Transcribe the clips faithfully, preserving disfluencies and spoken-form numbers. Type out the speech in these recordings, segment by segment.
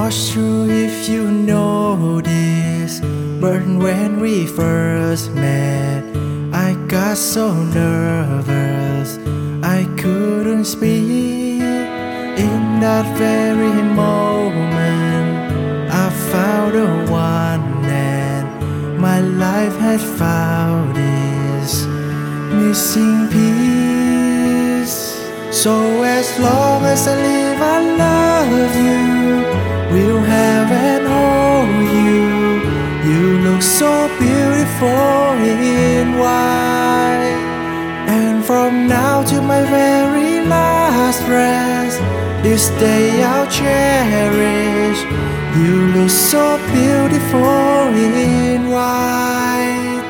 Not sure if you know this, but when we first met, I got so nervous I couldn't speak. In that very moment, I found the one, and my life had found its missing piece. So as long as I live, I love you, will have and hold you. You look so beautiful in white, and from now to my very last breath, this day I'll cherish. You look so beautiful in white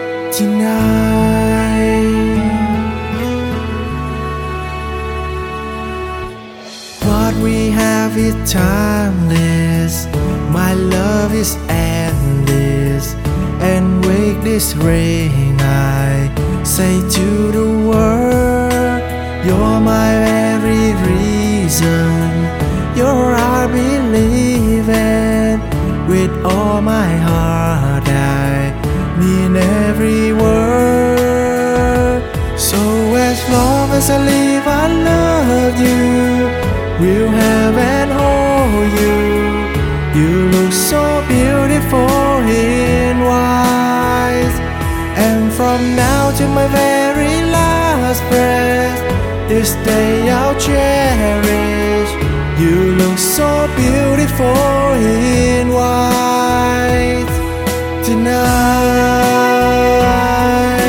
tonight. What we have is timeless, my love is endless, and wake this ring I say to the world, you're my very reason, you're I believe in. With all my heart I mean every word. So as long as I live, I love you, will have and hold you. You look so beautiful in white, and from now to my very last breath, this day I'll cherish. You look so beautiful in white tonight.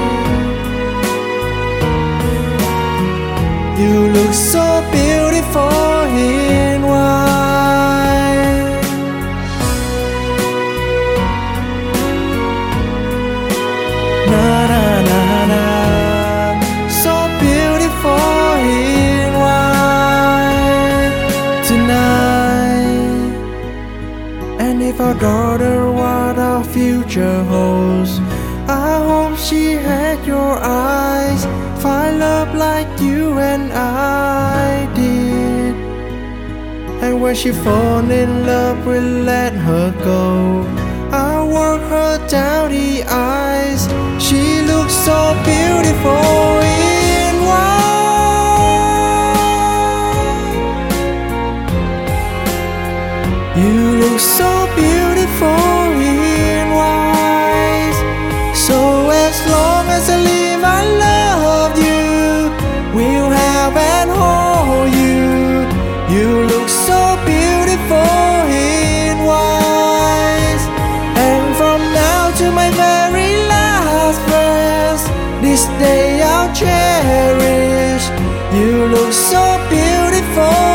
You look so beautiful in white. Na na na na, so beautiful in white tonight. And if our daughter what our future holds, I hope she had your eyes, find love like you and I did. And when she fall in love, we'll let her go. I'll work her down the eyes. She looks so beautiful in white. You look so beautiful in white. So as long as I live, I love you, will have and hold you. You look so beautiful in white, and from now to my very last breath, this day I'll cherish. You look so beautiful